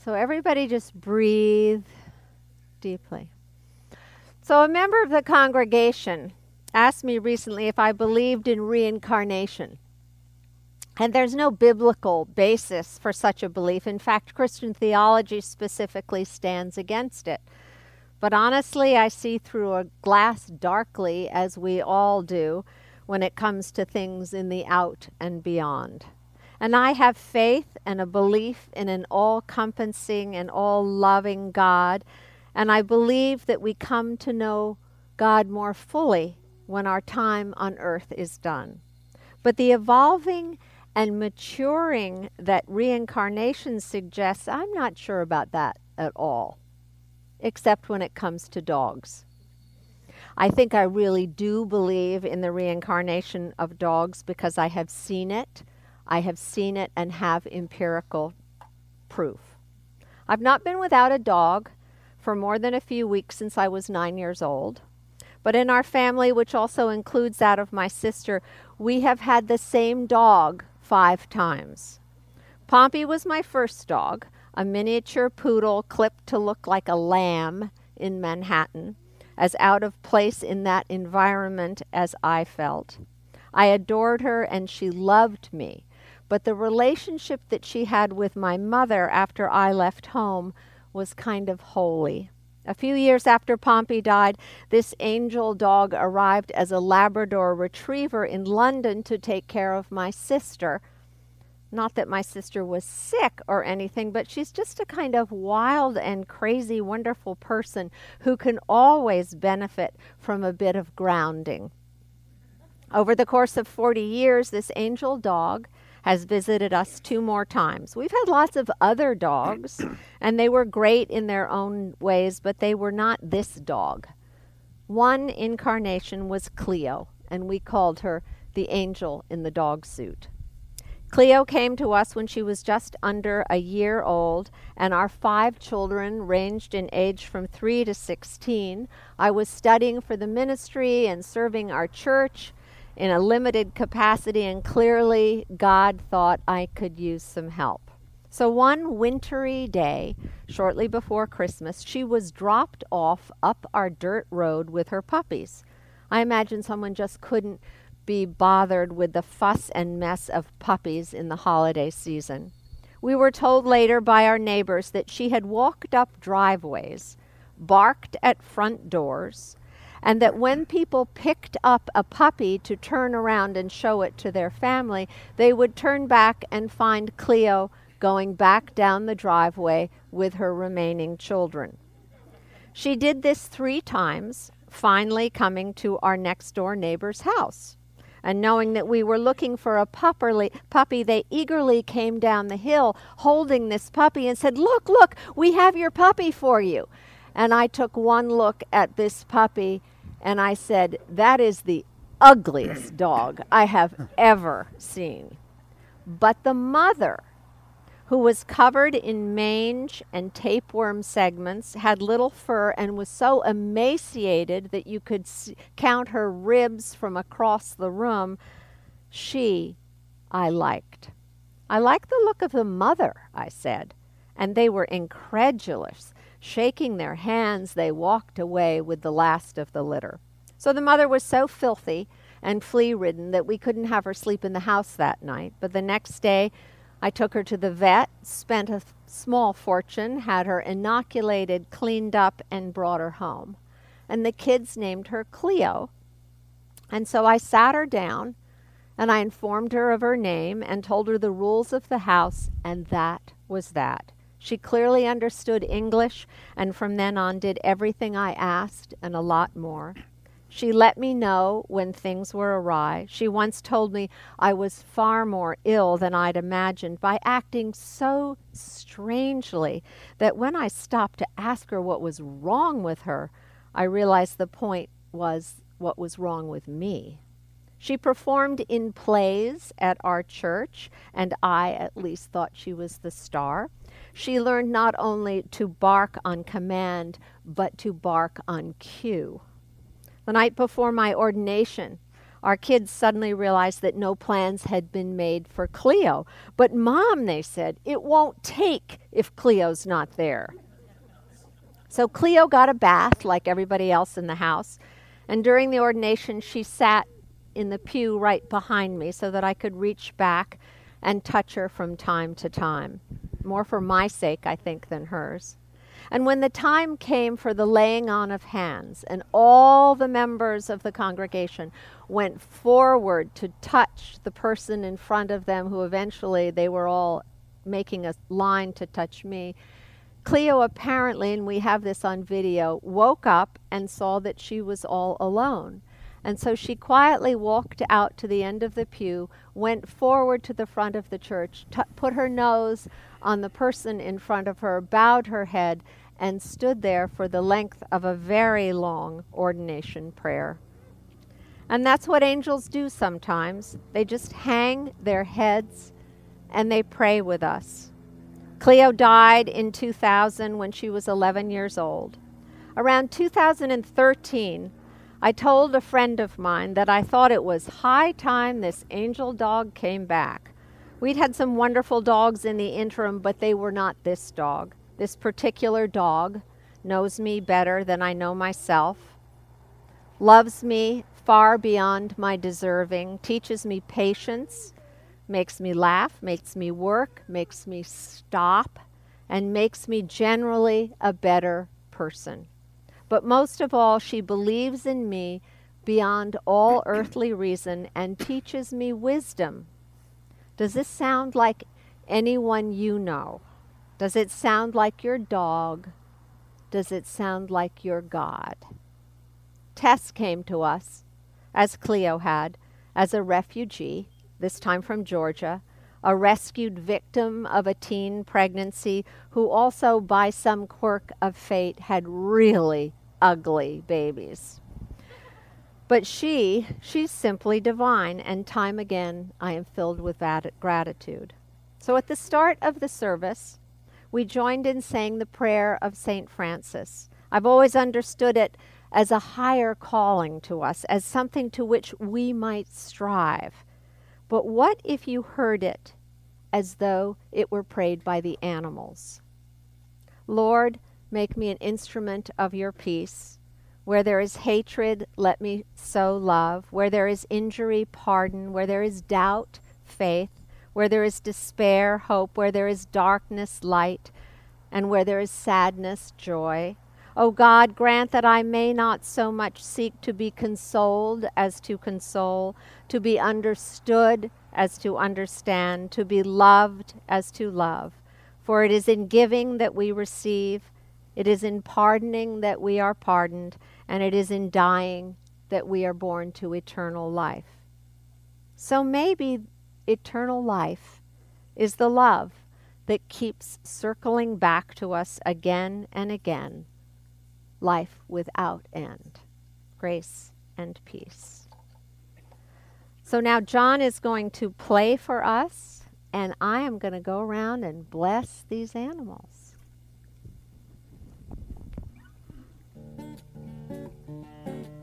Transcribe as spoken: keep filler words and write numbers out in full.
So everybody just breathe deeply. So a member of the congregation asked me recently if I believed in reincarnation. And there's no biblical basis for such a belief. In fact, Christian theology specifically stands against it. But honestly, I see through a glass darkly, as we all do, when it comes to things in the out and beyond. And I have faith and a belief in an all-encompassing and all-loving God, and I believe that we come to know God more fully when our time on earth is done. But the evolving and maturing that reincarnation suggests, I'm not sure about that at all, except when it comes to dogs. I think I really do believe in the reincarnation of dogs because I have seen it. I have seen it and have empirical proof. I've not been without a dog for more than a few weeks since I was nine years old. But in our family, which also includes that of my sister, we have had the same dog five times. Pompey was my first dog, a miniature poodle clipped to look like a lamb in Manhattan, as out of place in that environment as I felt. I adored her and she loved me, but the relationship that she had with my mother after I left home was kind of holy. A few years after Pompey died, this angel dog arrived as a Labrador retriever in London to take care of my sister. Not that my sister was sick or anything, but she's just a kind of wild and crazy, wonderful person who can always benefit from a bit of grounding. Over the course of forty years, this angel dog has visited us two more times. We've had lots of other dogs, and they were great in their own ways, but they were not this dog. One incarnation was Cleo, and we called her the angel in the dog suit. Cleo came to us when she was just under a year old, and our five children ranged in age from three to sixteen. I was studying for the ministry and serving our church in a limited capacity, and clearly God thought I could use some help. So one wintry day, shortly before Christmas, she was dropped off up our dirt road with her puppies. I imagine someone just couldn't be bothered with the fuss and mess of puppies in the holiday season. We were told later by our neighbors that she had walked up driveways, barked at front doors, and that when people picked up a puppy to turn around and show it to their family, they would turn back and find Cleo going back down the driveway with her remaining children. She did this three times, finally coming to our next door neighbor's house. And knowing that we were looking for a pupperly, puppy, they eagerly came down the hill holding this puppy and said, "Look, look, we have your puppy for you." And I took one look at this puppy and I said, "That is the ugliest dog I have ever seen." But the mother, who was covered in mange and tapeworm segments, had little fur, and was so emaciated that you could see, count her ribs from across the room, she I liked. "I like the look of the mother," I said, and they were incredulous. Shaking their hands, they walked away with the last of the litter. So the mother was so filthy and flea-ridden that we couldn't have her sleep in the house that night. But the next day, I took her to the vet, spent a small fortune, had her inoculated, cleaned up, and brought her home. And the kids named her Cleo. And so I sat her down, and I informed her of her name and told her the rules of the house, and that was that. She clearly understood English, and from then on did everything I asked and a lot more. She let me know when things were awry. She once told me I was far more ill than I'd imagined by acting so strangely that when I stopped to ask her what was wrong with her, I realized the point was what was wrong with me. She performed in plays at our church, and I at least thought she was the star. She learned not only to bark on command, but to bark on cue. The night before my ordination, our kids suddenly realized that no plans had been made for Cleo. But Mom, they said, it won't take if Cleo's not there. So Cleo got a bath like everybody else in the house. And during the ordination, she sat in the pew right behind me so that I could reach back and touch her from time to time. More for my sake, I think, than hers. And when the time came for the laying on of hands, and all the members of the congregation went forward to touch the person in front of them, who eventually they were all making a line to touch me, Cleo apparently, and we have this on video, woke up and saw that she was all alone. And so she quietly walked out to the end of the pew, went forward to the front of the church, t- put her nose on the person in front of her, bowed her head, and stood there for the length of a very long ordination prayer. And that's what angels do sometimes. They just hang their heads and they pray with us. Cleo died in two thousand when she was eleven years old. Around two thousand thirteen, I told a friend of mine that I thought it was high time this angel dog came back. We'd had some wonderful dogs in the interim, but they were not this dog. This particular dog knows me better than I know myself, loves me far beyond my deserving, teaches me patience, makes me laugh, makes me work, makes me stop, and makes me generally a better person. But most of all, she believes in me beyond all earthly reason and teaches me wisdom. Does this sound like anyone you know? Does it sound like your dog? Does it sound like your God? Tess came to us, as Cleo had, as a refugee, this time from Georgia, a rescued victim of a teen pregnancy who also, by some quirk of fate, had really ugly babies. But she, she's simply divine, and time again I am filled with that gratitude. So at the start of the service, we joined in saying the prayer of Saint Francis. I've always understood it as a higher calling to us, as something to which we might strive. But what if you heard it as though it were prayed by the animals? Lord, make me an instrument of your peace. Where there is hatred, let me sow love. Where there is injury, pardon. Where there is doubt, faith. Where there is despair, hope. Where there is darkness, light. And where there is sadness, joy. O God, grant that I may not so much seek to be consoled as to console, to be understood as to understand, to be loved as to love. For it is in giving that we receive, it is in pardoning that we are pardoned, and it is in dying that we are born to eternal life. So maybe eternal life is the love that keeps circling back to us again and again. Life without end. Grace and peace. So now John is going to play for us, and I am going to go around and bless these animals.